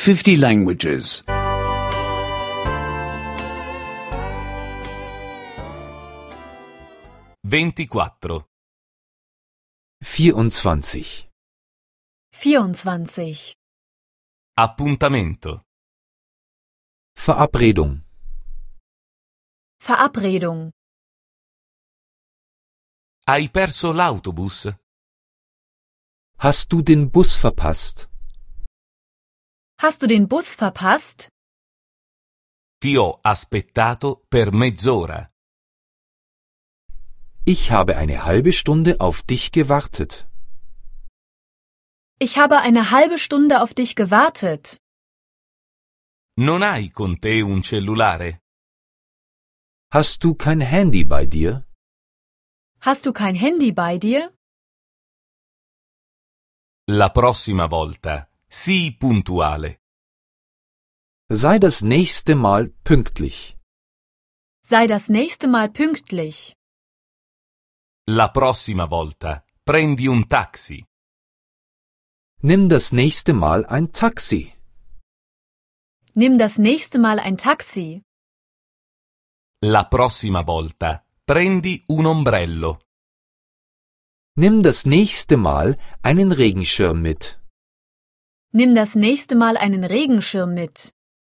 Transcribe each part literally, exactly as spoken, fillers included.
fifty languages. ventiquattro. vierundzwanzig. vierundzwanzig. Appuntamento. Verabredung. Verabredung. Hai perso l'autobus? Hast du den Bus verpasst? Hast du den Bus verpasst? Ti ho aspettato per mezz'ora. Ich habe eine halbe Stunde auf dich gewartet. Ich habe eine halbe Stunde auf dich gewartet. Non hai con te un cellulare? Hast du kein Handy bei dir? Hast du kein Handy bei dir? La prossima volta, sii puntuale. Sei das nächste Mal pünktlich. Sei das nächste Mal pünktlich. La prossima volta, prendi un taxi. Nimm das nächste Mal ein Taxi. Nimm das nächste Mal ein Taxi. La prossima volta, prendi un ombrello. Nimm das nächste Mal einen Regenschirm mit. Nimm das nächste Mal einen Regenschirm mit.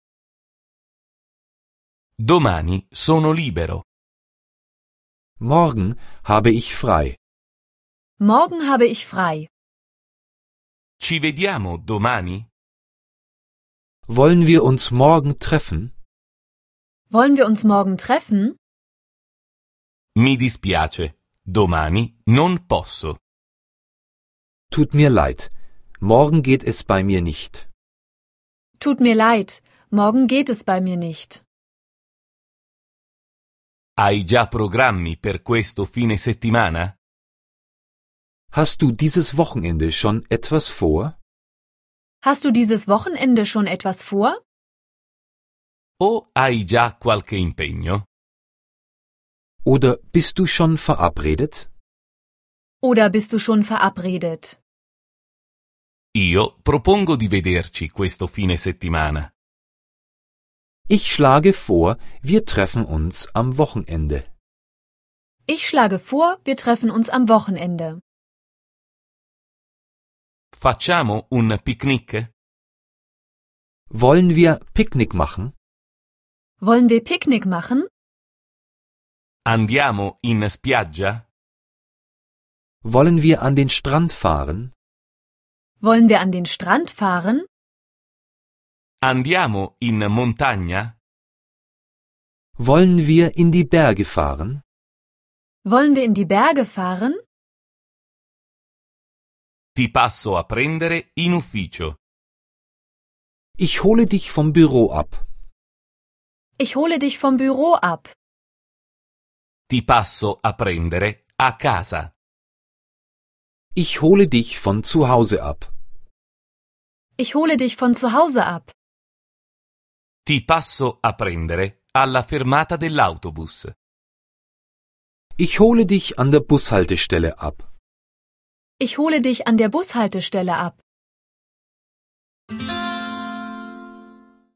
Domani sono libero. Morgen habe ich frei. Morgen habe ich frei. Ci vediamo domani? Wollen wir uns morgen treffen? Wollen wir uns morgen treffen? Mi dispiace, domani non posso. Tut mir leid. Morgen geht es bei mir nicht. Tut mir leid, morgen geht es bei mir nicht. Hai già programmi per questo fine settimana? Hast du dieses Wochenende schon etwas vor? Hast du dieses Wochenende schon etwas vor? O hai già qualche impegno? Oder bist du schon verabredet? Oder bist du schon verabredet? Io propongo di vederci questo fine settimana. Ich schlage vor, wir treffen uns am Wochenende. Ich schlage vor, wir treffen uns am Wochenende. Facciamo un picnic? Wollen wir Picknick machen? Wollen wir Picknick machen? Andiamo in spiaggia? Wollen wir an den Strand fahren? Wollen wir an den Strand fahren? Andiamo in montagna? Wollen wir in die Berge fahren? Wollen wir in die Berge fahren? Ti passo a prendere in ufficio. Ich hole dich vom Büro ab. Ich hole dich vom Büro ab. Ti passo a prendere a casa. Ich hole dich von zu Hause ab. Ich hole dich von zu Hause ab. Ti passo a prendere alla fermata dell'autobus. Ich hole dich an der Bushaltestelle ab. Ich hole dich an der Bushaltestelle ab.